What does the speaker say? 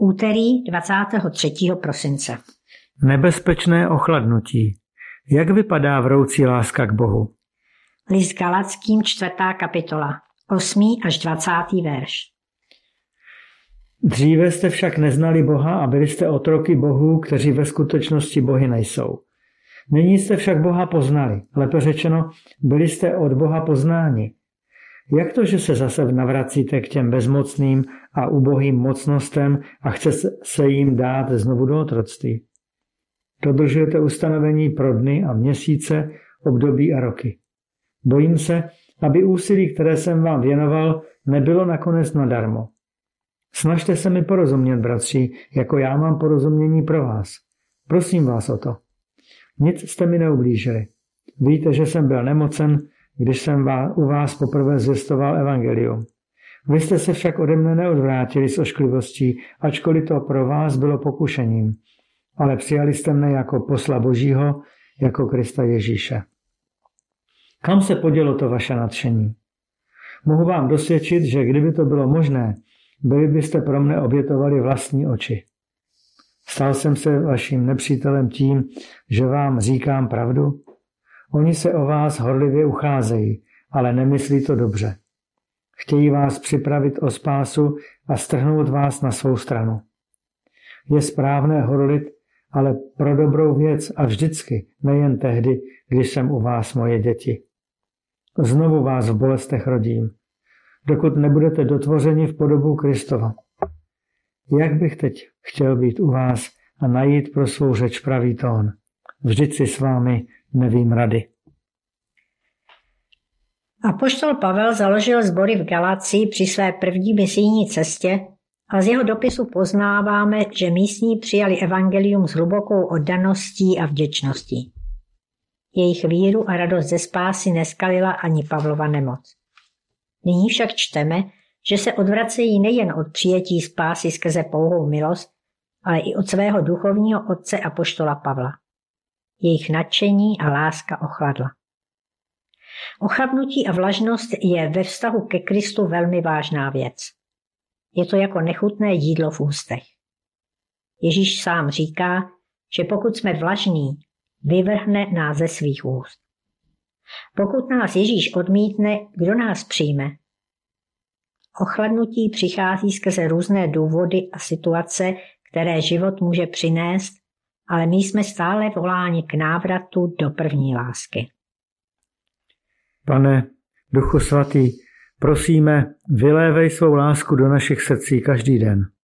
Úterý 23. prosince. Nebezpečné ochladnutí. Jak vypadá vroucí láska k Bohu? List Galackým 4. kapitola, 8. až 20. verš. Dříve jste však neznali Boha a byli jste otroky bohů, kteří ve skutečnosti bohy nejsou. Nyní jste však Boha poznali, lépe řečeno, byli jste od Boha poznáni. Jak to, že se zase navracíte k těm bezmocným a ubohým mocnostem a chce se jim dát znovu do otroctví? Dodržujete ustanovení pro dny a měsíce, období a roky. Bojím se, aby úsilí, které jsem vám věnoval, nebylo nakonec nadarmo. Snažte se mi porozumět, bratři, jako já mám porozumění pro vás. Prosím vás o to. Nic jste mi neublížili. Víte, že jsem byl nemocen, když jsem u vás poprvé zvěstoval evangelium. Vy jste se však ode mne neodvrátili s ošklivostí, ačkoliv to pro vás bylo pokušením. Ale přijali jste mne jako posla Božího, jako Krista Ježíše. Kam se podělo to vaše nadšení? Mohu vám dosvědčit, že kdyby to bylo možné, byli byste pro mne obětovali vlastní oči. Stal jsem se vaším nepřítelem tím, že vám říkám pravdu? Oni se o vás horlivě ucházejí, ale nemyslí to dobře. Chtějí vás připravit o spásu a strhnout vás na svou stranu. Je správné horlit, ale pro dobrou věc a vždycky, nejen tehdy, když jsem u vás moje děti. Znovu vás v bolestech rodím, dokud nebudete dotvořeni v podobu Kristova. Jak bych teď chtěl být u vás a najít pro svou řeč pravý tón. Vždyť si s vámi nevím rady. Apoštol Pavel založil sbory v Galacii při své první misijní cestě a z jeho dopisu poznáváme, že místní přijali evangelium s hlubokou oddaností a vděčností. Jejich víru a radost ze spásy neskalila ani Pavlova nemoc. Nyní však čteme, že se odvracejí nejen od přijetí spásy skrze pouhou milost, ale i od svého duchovního otce apoštola Pavla. Jejich nadšení a láska ochladla. Ochabnutí a vlažnost je ve vztahu ke Kristu velmi vážná věc. Je to jako nechutné jídlo v ústech. Ježíš sám říká, že pokud jsme vlažní, vyvrhne nás ze svých úst. Pokud nás Ježíš odmítne, kdo nás přijme? Ochladnutí přichází skrze různé důvody a situace, které život může přinést, ale my jsme stále voláni k návratu do první lásky. Pane, Duchu Svatý, prosíme, vylévej svou lásku do našich srdcí každý den.